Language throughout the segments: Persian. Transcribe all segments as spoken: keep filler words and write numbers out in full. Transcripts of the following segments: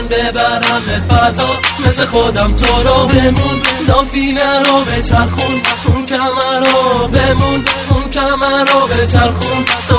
ببرمت فضا مثل خودم تو رو بمون دافینه رو بچرخون اون کمر رو بمون اون کمر رو بچرخون تو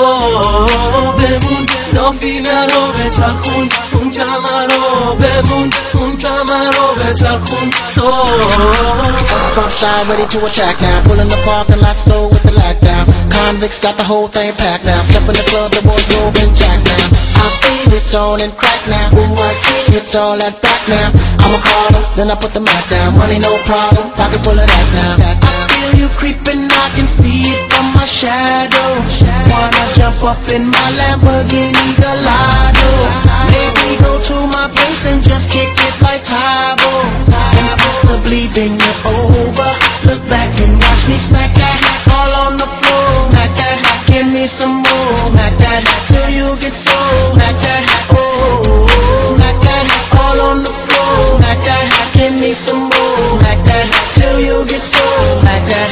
بمون دافینه رو بچرخون اون کمر رو بمون اون کمر رو بچرخون تو Front side ready to attack now. Pulling the parking lot slow with the lockdown. Convicts got the whole thing packed now. Step in the club, the wardrobe intact now. I feel it's on and crack now. Ooh, I see it's all that back now. I'ma call them, then I put the mat down. Money no problem, pocket full of that now. I feel you creeping, I can see it from my shadow. Wanna jump up in my Lamborghini Gallardo. Maybe go to my place and just kick it like Tybo. And possibly then you're over. Look back and watch me smack that all on the floor. Smack that, give me some more. Smack that till you get so. Smack that, oh. Smack that all on the floor. Smack that, give me some more. Smack that till you get so. Smack that,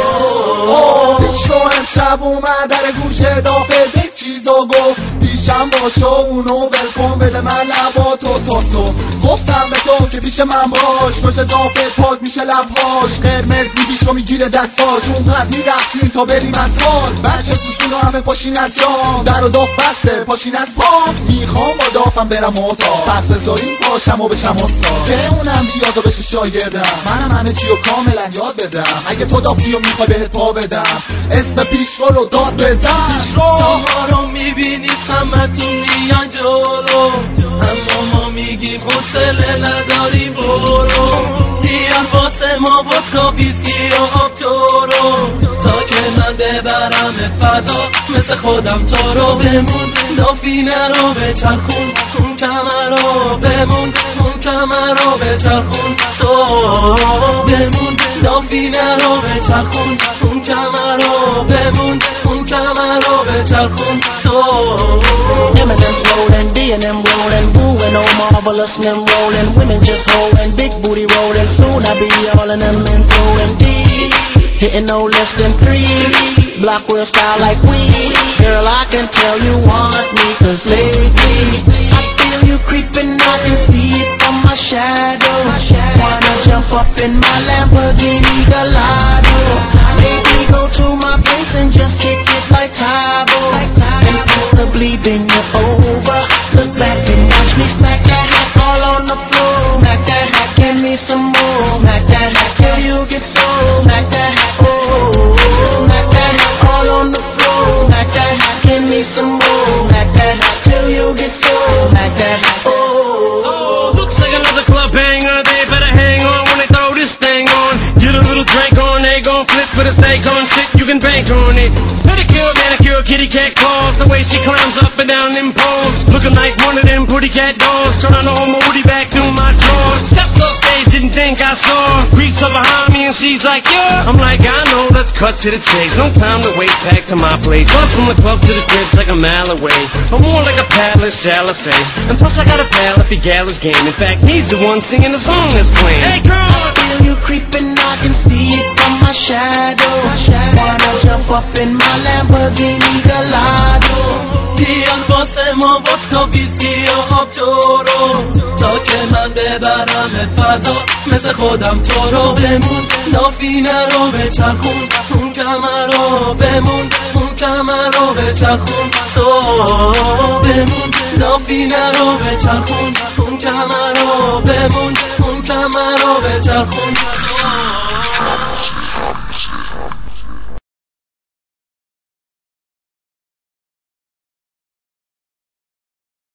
oh. پیشو امشب اومد در گوشه دافه یک چیزو گفت پیشم باشو اونو بلکن بده من لباتو تاسو گفتم به تو که پیش من باش باشه دافه پاک میشه لبهاش قرمز میگیش رو میگیره دستاش اونقدر میرفتیم تا بریم از حال بچه سوسونو همه پاشین از جام در و داف بسته پاشین از پام میخوام با دافم برم اتاق پس بذاریم پاشم و بشم استاد که اونم بیاد و بشه شاگردم منم همه چی رو کاملا یاد بدم اگه تو دافی رو میخوای بهت پا بدم اسم پیشرو رو داد بزن پیشرو شما رو میبینید همتون میان جلو اما ما میگیم حوصله نداری برو بیار واسه ما ودکا ویسکی و آب تورو تا که من ببرمت فضا مثل خودم تو رو بمون دافینه رو بچرخون اون کمر رو بمون اون کمر رو بچرخون تو بمون دافینه رو بچرخون اون کمر رو بمون اون کمر رو بچرخون تو Eminem's rolling, D and M rolling, Boo and O Marvelous and them rolling, women just holding, big booty rolling, soon I be all in them and throwing D, hitting no less than three, block real style like we, girl I can tell you want me, cause lately, I feel you creeping, I can see it from my shadow, wanna jump up in my Lamborghini Gallardo, maybe go to my place and just kick it like Tybo, and possibly then you're over, look back and watch me smack that all on the floor, smack that, give me some more, smack that till you get so, smack that, oh, smack that all on the floor, smack that, give me some more, smack that till you get so, smack that, oh. Oh, looks like another club banger, they better hang on when they throw this thing on, get a little drink on, they gon' flip for the sake on shit, you can bank on it, pedicure, manicure, kitty cat claws, the way she climbs up and down them poles, looking like one of them pretty cat dolls, turn on the whole moody back through my drawers, steps off stage, didn't think I saw, creeps up behind me and she's like, yeah, I'm like, I know, let's cut to the chase, no time to wait, back to my place, bus from the club to the crib's like a mile away, but more like a palace, shall I say, and plus I got a pal if he galas game, in fact, he's the one singing the song that's playing, hey girl, I feel you creeping, I can see it from my shadow, wanna jump up in my Lamborghini Gallardo, بیان واسه ما ودکا ویسکی و آب تورو تا که من ببرمت فضا مثل خودم تو رو بمون دافینه رو بچرخون اون کمر رو بمون اون کمر رو بچرخون تو بمون دافینه رو بچرخون اون کمر رو بمون اون کمر رو بچرخون